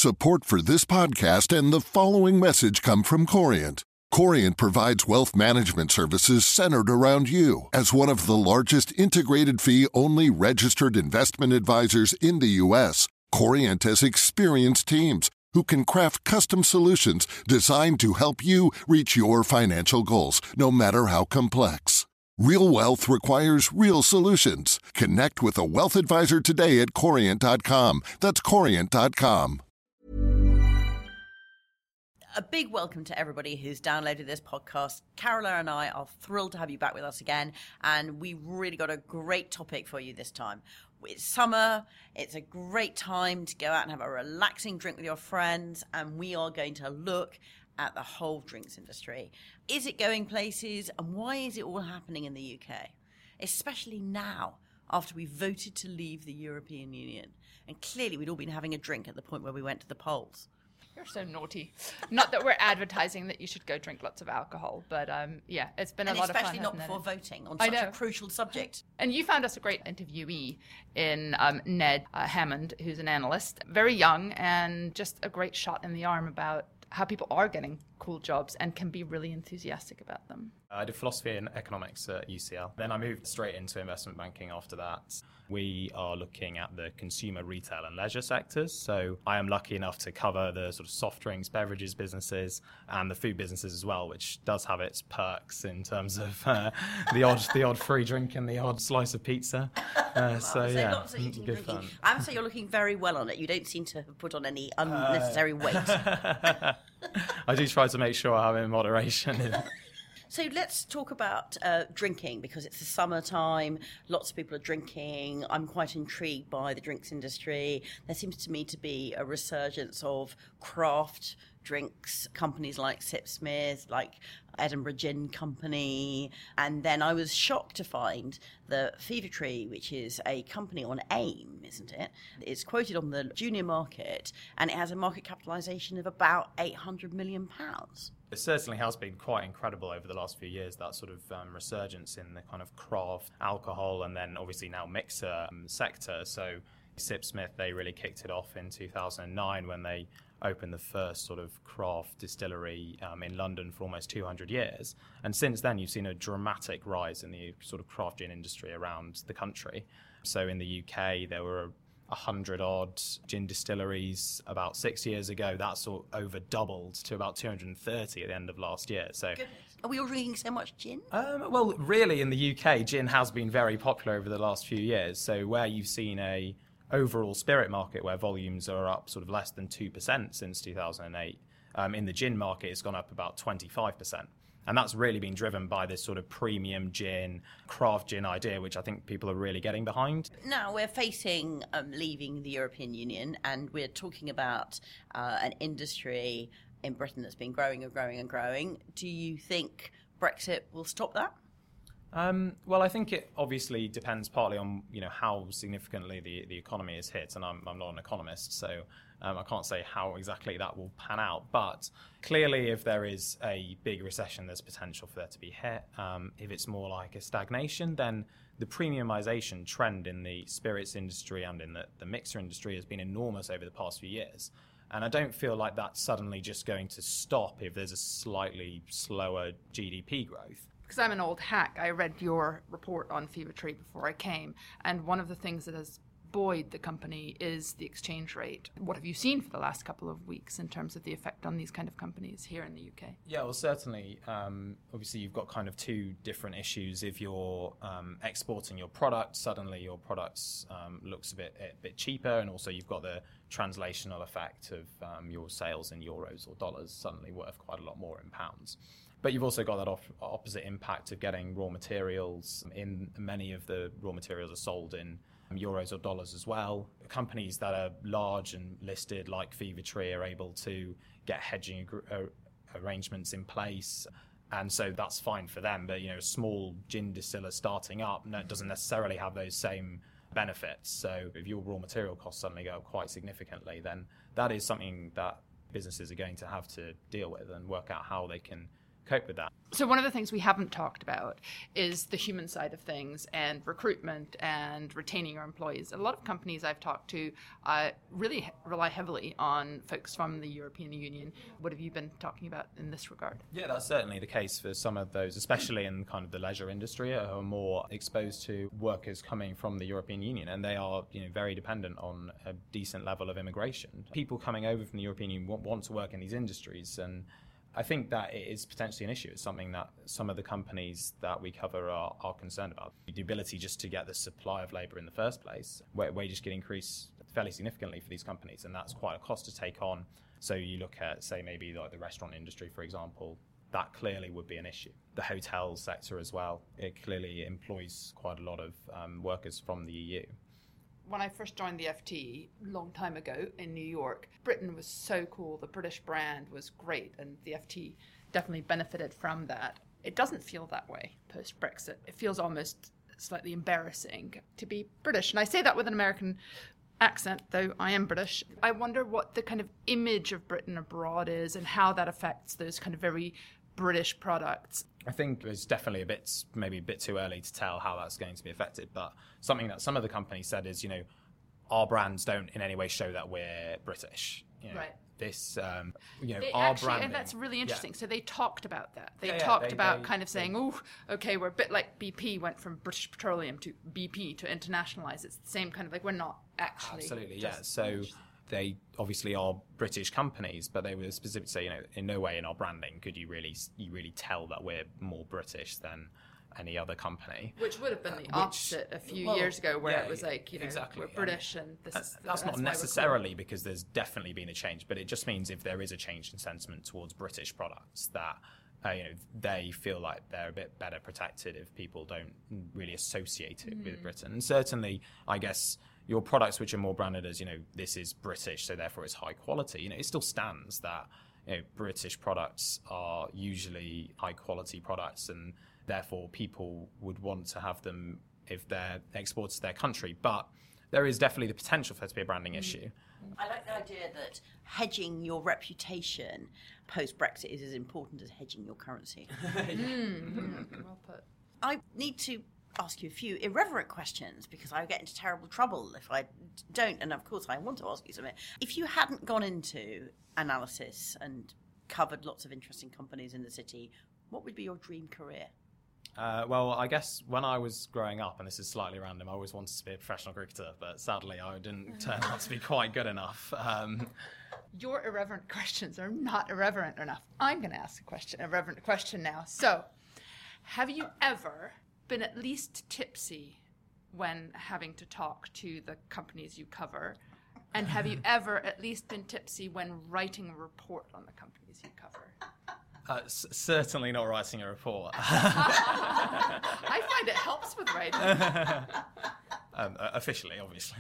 Support for this podcast and the following message come from Corient. Corient provides wealth management services centered around you. As one of the largest integrated fee-only registered investment advisors in the U.S., Corient has experienced teams who can craft custom solutions designed to help you reach your financial goals, no matter how complex. Real wealth requires real solutions. Connect with a wealth advisor today at Corient.com. That's Corient.com. A big welcome to everybody who's downloaded this podcast. Carola and I are thrilled to have you back with us again, and we've really got a great topic for you this time. It's summer, it's a great time to go out and have a relaxing drink with your friends, and we are going to look at the whole drinks industry. Is it going places, and why is it all happening in the UK? Especially now, after we voted to leave the European Union. And clearly we'd all been having a drink at the point where we went to the polls. You're so naughty. Not that we're advertising that you should go drink lots of alcohol, but yeah, it's been a lot of fun. Especially not before voting on such a crucial subject. And you found us a great interviewee in Ned Hammond, who's an analyst, very young and just a great shot in the arm about how people are getting cool jobs and can be really enthusiastic about them. I did philosophy and economics at UCL. Then I moved straight into investment banking after that. We are looking at the consumer, retail and leisure sectors. So I am lucky enough to cover the sort of soft drinks, beverages businesses and the food businesses as well, which does have its perks in terms of the odd free drink and the odd slice of pizza. So yeah, lots of eating, good drinking. fun. I have to say you're looking very well on it. You don't seem to have put on any unnecessary weight. I do try to make sure I'm in moderation. So let's talk about drinking, because it's the summertime. Lots of people are drinking. I'm quite intrigued by the drinks industry. There seems to me to be a resurgence of craft drinks, companies like Sipsmith, like Edinburgh Gin Company. And then I was shocked to find that Fever Tree, which is a company on AIM, isn't it? It's quoted on the junior market, and it has a market capitalisation of about £800 million. It certainly has been quite incredible over the last few years, that sort of resurgence in the kind of craft alcohol and then obviously now mixer sector. So Sipsmith, they really kicked it off in 2009 when they opened the first sort of craft distillery in London for almost 200 years. And since then, you've seen a dramatic rise in the sort of craft gin industry around the country. So in the UK, there were 100 odd gin distilleries about 6 years ago. That sort of over doubled to about 230 at the end of last year. So, are we all drinking so much gin? Well, really, in the UK, gin has been very popular over the last few years. So where you've seen a overall spirit market where volumes are up sort of less than 2% since 2008, in the gin market, it's gone up about 25%. And that's really been driven by this sort of premium gin, craft gin idea, which I think people are really getting behind. Now we're facing leaving the European Union, and we're talking about an industry in Britain that's been growing and growing and growing. Do you think Brexit will stop that? Well, I think it obviously depends partly on how significantly the economy is hit, and I'm not an economist, so I can't say how exactly that will pan out. But clearly, if there is a big recession, there's potential for there to be hit. If it's more like a stagnation, then the premiumization trend in the spirits industry and in the mixer industry has been enormous over the past few years. And I don't feel like that's suddenly just going to stop if there's a slightly slower GDP growth. Because I'm an old hack, I read your report on Fever Tree before I came, and one of the things that has buoyed the company is the exchange rate. What have you seen for the last couple of weeks in terms of the effect on these kind of companies here in the UK? Yeah, well, certainly. Obviously, you've got kind of two different issues. If you're exporting your product, suddenly your products looks a bit cheaper, and also you've got the translational effect of your sales in euros or dollars suddenly worth quite a lot more in pounds. But you've also got that opposite impact of getting raw materials. In many of the raw materials are sold in euros or dollars as well. Companies that are large and listed like Fever Tree are able to get hedging arrangements in place. And so that's fine for them. But, a small gin distiller starting up doesn't necessarily have those same benefits. So if your raw material costs suddenly go up quite significantly, then that is something that businesses are going to have to deal with and work out how they can cope with that. So one of the things we haven't talked about is the human side of things and recruitment and retaining your employees. A lot of companies I've talked to really rely heavily on folks from the European Union. What have you been talking about in this regard? Yeah, that's certainly the case for some of those, especially in kind of the leisure industry, who are more exposed to workers coming from the European Union, and they are, very dependent on a decent level of immigration. People coming over from the European Union want to work in these industries, and I think that it is potentially an issue. It's something that some of the companies that we cover are concerned about. The ability just to get the supply of labour in the first place, where wages can increase fairly significantly for these companies, and that's quite a cost to take on. So you look at, say, maybe like the restaurant industry, for example, that clearly would be an issue. The hotel sector as well, it clearly employs quite a lot of workers from the EU. When I first joined the FT a long time ago in New York, Britain was so cool. The British brand was great, and the FT definitely benefited from that. It doesn't feel that way post-Brexit. It feels almost slightly embarrassing to be British. And I say that with an American accent, though I am British. I wonder what the kind of image of Britain abroad is and how that affects those kind of very British products. I think it's definitely maybe a bit too early to tell how that's going to be affected, but something that some of the companies said is, our brands don't in any way show that we're British. Right. This, our branding. And that's really interesting. Yeah. So they talked about that. They saying, okay, we're a bit like BP went from British Petroleum to BP to internationalize. It's the same kind of like, we're not actually. Absolutely, yeah. So they obviously are British companies, but they were specific to say, in no way in our branding could you really tell that we're more British than any other company. Which would have been the opposite a few years ago, where it was like, exactly. We're British, and that's not necessarily because there's definitely been a change, but it just means if there is a change in sentiment towards British products, that they feel like they're a bit better protected if people don't really associate it with Britain. And certainly, I guess, your products which are more branded as, this is British, so therefore it's high quality, it still stands that, British products are usually high quality products, and therefore people would want to have them if they're exported to their country. But there is definitely the potential for there to be a branding issue. I like the idea that hedging your reputation post-Brexit is as important as hedging your currency. Well put. I need to ask you a few irreverent questions because I get into terrible trouble if I don't, and of course I want to ask you something. If you hadn't gone into analysis and covered lots of interesting companies in the city, what would be your dream career? Well, I guess when I was growing up, and this is slightly random, I always wanted to be a professional cricketer, but sadly I didn't turn out to be quite good enough. Your irreverent questions are not irreverent enough. I'm going to ask a irreverent question now. So, have you ever been at least tipsy when having to talk to the companies you cover? And have you ever at least been tipsy when writing a report on the companies you cover? Certainly not writing a report. I find it helps with writing. Officially, obviously.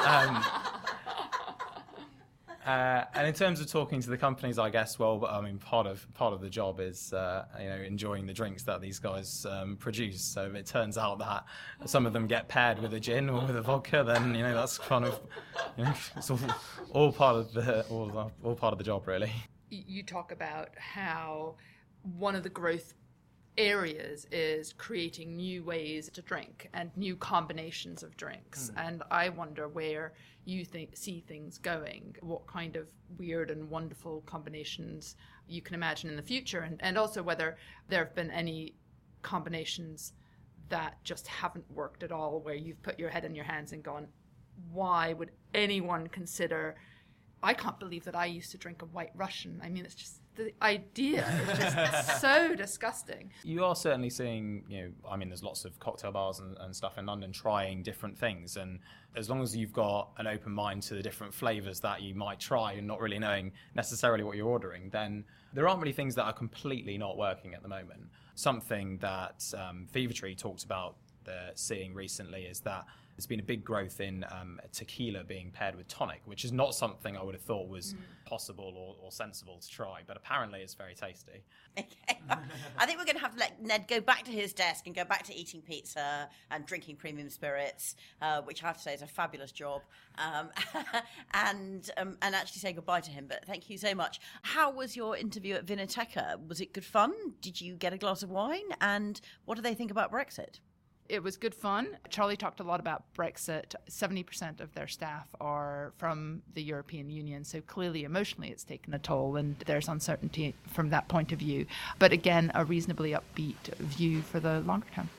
And in terms of talking to the companies, I guess, well, I mean, part of the job is, enjoying the drinks that these guys produce. So if it turns out that some of them get paired with a gin or with a vodka, then that's kind of, it's all part of the job, really. You talk about how one of the growth areas is creating new ways to drink and new combinations of drinks. And I wonder where you see things going, what kind of weird and wonderful combinations you can imagine in the future, and also whether there have been any combinations that just haven't worked at all, where you've put your head in your hands and gone, why would anyone consider... I can't believe that I used to drink a White Russian. I mean, it's just the idea is just so disgusting. You are certainly seeing, there's lots of cocktail bars and stuff in London trying different things. And as long as you've got an open mind to the different flavours that you might try and not really knowing necessarily what you're ordering, then there aren't really things that are completely not working at the moment. Something that Fever Tree talked about seeing recently is that There's been a big growth in tequila being paired with tonic, which is not something I would have thought was possible or sensible to try, but apparently it's very tasty. Okay. I think we're going to have to let Ned go back to his desk and go back to eating pizza and drinking premium spirits, which I have to say is a fabulous job, and actually say goodbye to him. But thank you so much. How was your interview at Vinoteca? Was it good fun? Did you get a glass of wine? And what do they think about Brexit? It was good fun. Charlie talked a lot about Brexit. 70% of their staff are from the European Union, so clearly emotionally it's taken a toll and there's uncertainty from that point of view. But again, a reasonably upbeat view for the longer term.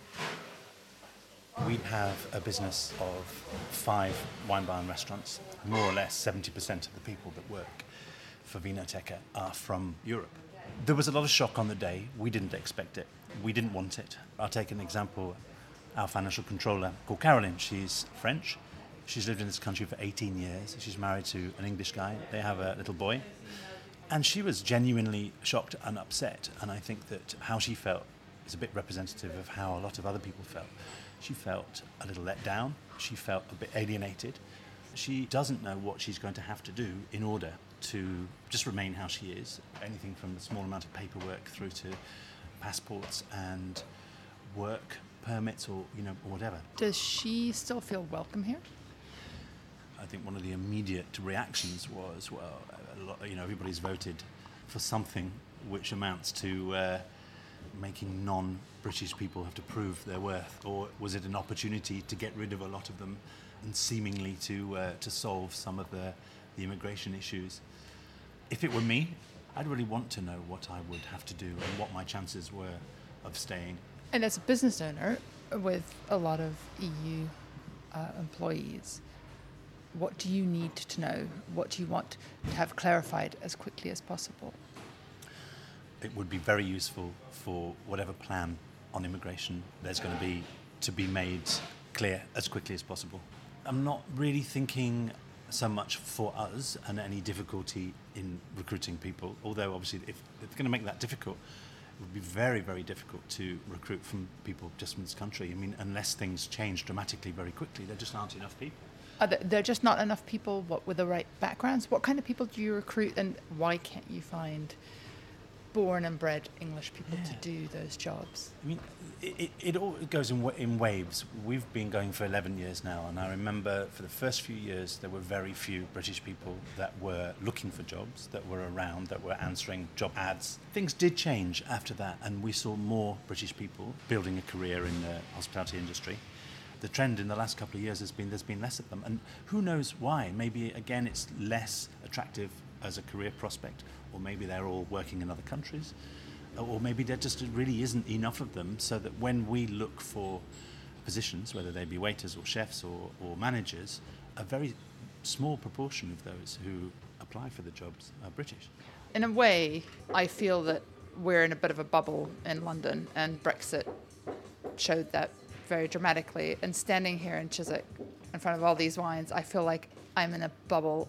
We have a business of 5 wine bar and restaurants. More or less 70% of the people that work for Vinoteca are from Europe. There was a lot of shock on the day. We didn't expect it. We didn't want it. I'll take an example. Our financial controller, called Caroline, she's French. She's lived in this country for 18 years. She's married to an English guy. They have a little boy. And she was genuinely shocked and upset. And I think that how she felt is a bit representative of how a lot of other people felt. She felt a little let down. She felt a bit alienated. She doesn't know what she's going to have to do in order to just remain how she is. Anything from a small amount of paperwork through to passports and work permits or whatever. Does she still feel welcome here? I think one of the immediate reactions was, everybody's voted for something which amounts to making non-British people have to prove their worth, or was it an opportunity to get rid of a lot of them and seemingly to solve some of the immigration issues? If it were me, I'd really want to know what I would have to do and what my chances were of staying. And as a business owner with a lot of EU employees, what do you need to know? What do you want to have clarified as quickly as possible? It would be very useful for whatever plan on immigration there's going to be made clear as quickly as possible. I'm not really thinking so much for us and any difficulty in recruiting people, although obviously if it's going to make that difficult, it would be very, very difficult to recruit from people just from this country. I mean, unless things change dramatically very quickly, there just aren't enough people. There are just not enough people with the right backgrounds? What kind of people do you recruit, and why can't you find born and bred English people to do those jobs? I mean, it all goes in waves. We've been going for 11 years now, and I remember for the first few years there were very few British people that were looking for jobs, that were around, that were answering job ads. Things did change after that, and we saw more British people building a career in the hospitality industry. The trend in the last couple of years has been there's been less of them, and who knows why? Maybe, again, it's less attractive as a career prospect, or maybe they're all working in other countries, or maybe there just really isn't enough of them, so that when we look for positions, whether they be waiters or chefs or managers, a very small proportion of those who apply for the jobs are British. In a way, I feel that we're in a bit of a bubble in London, and Brexit showed that very dramatically. And standing here in Chiswick in front of all these wines, I feel like I'm in a bubble.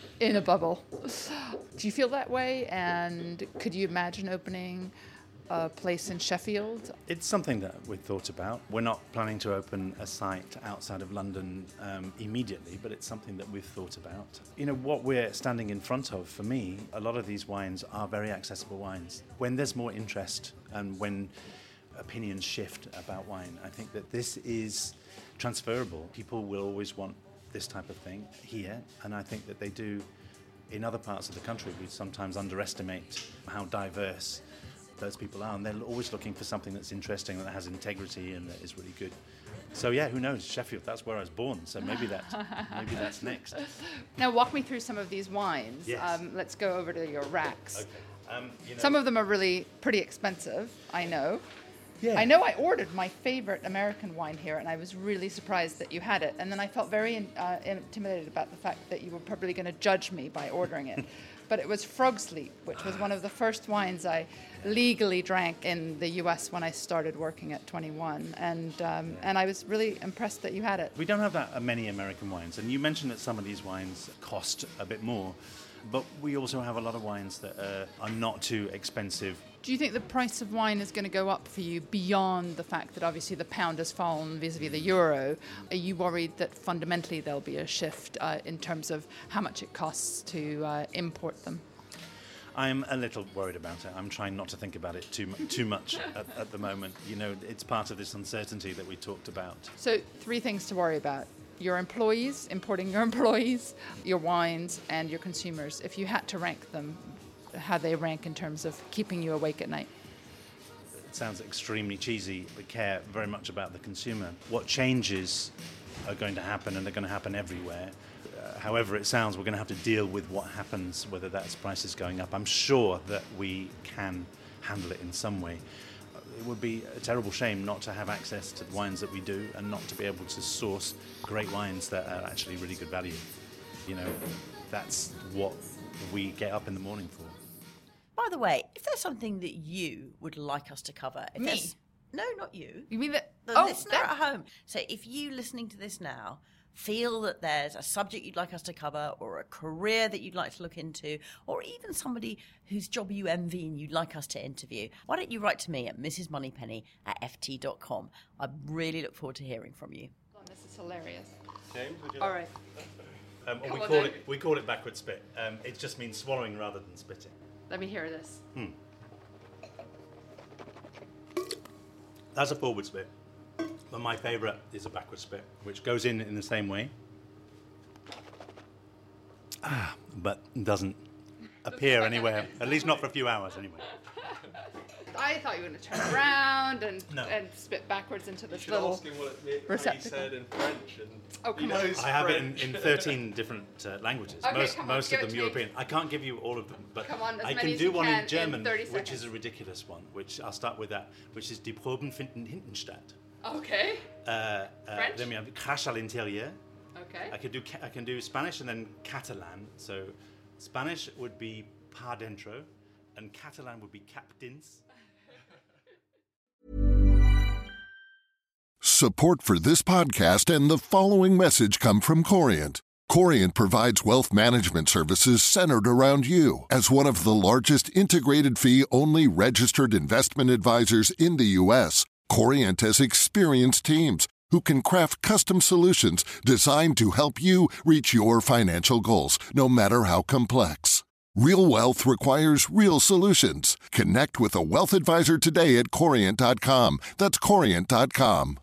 Do you feel that way? And could you imagine opening a place in Sheffield? It's something that we've thought about. We're not planning to open a site outside of London immediately, but it's something that we've thought about. You know, what we're standing in front of, for me, a lot of these wines are very accessible wines. When there's more interest and when opinions shift about wine, I think that this is transferable. People will always want this type of thing here, and I think that they do in other parts of the country. We sometimes underestimate how diverse those people are, and they're always looking for something that's interesting, that has integrity, and that is really good. So yeah, who knows? Sheffield, that's where I was born, so maybe that's next. Now walk me through some of these wines. Yes. Let's go over to your racks. Okay. Some of them are really pretty expensive, I know. Yeah. I know I ordered my favorite American wine here, and I was really surprised that you had it. And then I felt very intimidated about the fact that you were probably going to judge me by ordering it. But it was Frog's Leap, which was one of the first wines I legally drank in the US when I started working at 21. And I was really impressed that you had it. We don't have that many American wines, and you mentioned that some of these wines cost a bit more. But we also have a lot of wines that are not too expensive. Do you think the price of wine is going to go up for you beyond the fact that obviously the pound has fallen vis-a-vis the euro? Are you worried that fundamentally there'll be a shift in terms of how much it costs to import them? I'm a little worried about it. I'm trying not to think about it too much at the moment. You know, it's part of this uncertainty that we talked about. So 3 things to worry about. Your employees, importing your employees, your wines, and your consumers. If you had to rank them, how they rank in terms of keeping you awake at night? It sounds extremely cheesy. We care very much about the consumer. What changes are going to happen, and they're going to happen everywhere. However it sounds, we're going to have to deal with what happens, whether that's prices going up. I'm sure that we can handle it in some way. It would be a terrible shame not to have access to the wines that we do and not to be able to source great wines that are actually really good value. You know, that's what we get up in the morning for. By the way, if there's something that you would like us to cover... Me? No, not you. You mean that... The listener at home. So if you listening to this now feel that there's a subject you'd like us to cover or a career that you'd like to look into or even somebody whose job you envy and you'd like us to interview, why don't you write to me at mrsmoneypenny@ft.com. I really look forward to hearing from you. Oh, this is hilarious. James, would you All right. we call it backward spit. It just means swallowing rather than spitting. Let me hear this. That's a forward spit. But my favourite is a backward spit, which goes in the same way. But doesn't appear anywhere, at least not for a few hours anyway. I thought you were going to turn around and No. spit backwards into this should little ask him what he receptacle. said in French. And Oh, he come on. knows I have French. it in 13 different languages, Okay, come on, most give of it them to me. European. I can't give you all of them, but Come on, as I many can as do you one can in in German, 30 which is seconds. a ridiculous one, which I'll start with that, which is Die Proben finden hinten statt. Okay. French? Then we have Crash à l'intérieur. Okay. I can do Spanish and then Catalan. So Spanish would be pa dentro, and Catalan would be cap dins. Support for this podcast and the following message come from Corient. Corient provides wealth management services centered around you. As one of the largest integrated fee-only registered investment advisors in the U.S., Corient has experienced teams who can craft custom solutions designed to help you reach your financial goals, no matter how complex. Real wealth requires real solutions. Connect with a wealth advisor today at Corient.com. That's Corient.com.